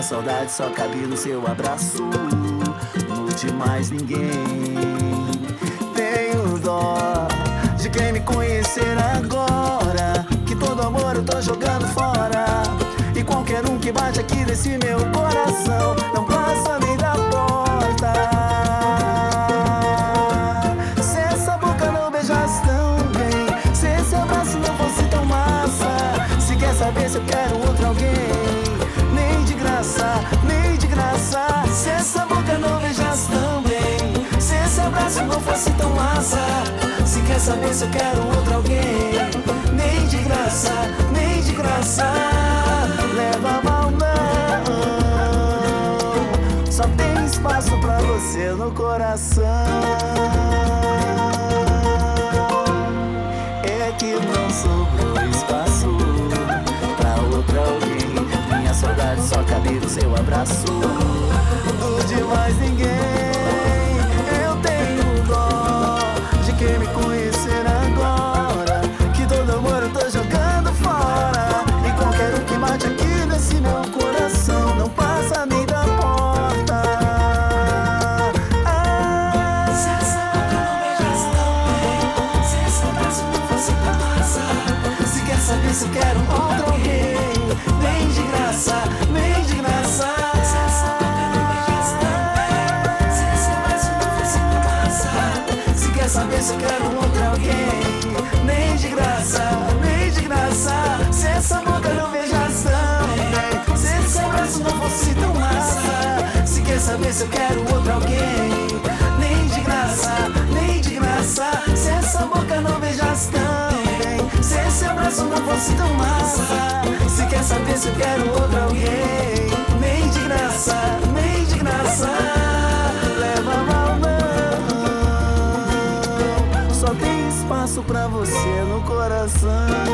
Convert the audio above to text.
saudade só cabe no seu abraço, no de mais ninguém. Tenho dó de quem me conhecer agora, que todo amor eu tô jogando fora. E qualquer um que bate aqui nesse meu coração não passa nem da porta. Se essa boca não beijasse tão bem, se esse abraço não fosse tão massa, se quer saber se eu quero outro alguém, nem de graça, nem de graça. Se essa boca não beijasse tão bem, se esse abraço não fosse tão massa, se quer saber se eu quero outro alguém, nem de graça, nem de graça. Leva mal não, só tem espaço pra você no coração. É que não sobrou espaço pra outro alguém. Minha saudade só cabe no seu abraço, do de mais ninguém. Eu tenho dó de quem me conhecer agora, que todo amor eu tô jogando fora. E qualquer um que bate aqui nesse meu coração não passa nem da porta. Se essa boca não beijasse tão bem, se esse abraço não fosse tão massa, Se quer saber se eu quero outro alguém, nem de graça, nem de graça. se essa boca não beijasse tão bem, se esse abraço não fosse tão massa, Se quer saber se eu quero outro alguém, nem de graça, nem de graça. Se essa boca não beijasse tão bem, se esse abraço não fosse tão massa, se quer saber se eu quero outro alguém, nem de graça, nem de graça. Se essa boca não beijasse tão bem, se esse abraço não fosse tão massa, se quer saber se eu quero outro alguém, nem de graça, nem de graça. Leva mal não, só tem espaço pra você no coração.